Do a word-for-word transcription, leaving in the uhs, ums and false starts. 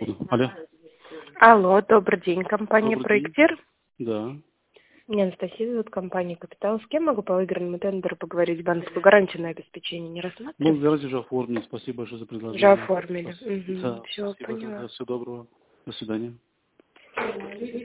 Алло. Алло, добрый день, компания Добрый день. «Проектир». Да. Меня Анастасия зовут, компания «Капитал». С кем могу по выигранному тендеру поговорить? Банковскую гарантию на обеспечение не Ну, рассматриваете? гарантию уже оформлен. Спасибо большое за Уже предложение. оформили. Спас- Угу. Да, Все, спасибо. Да, поняла. да, всего доброго. До свидания.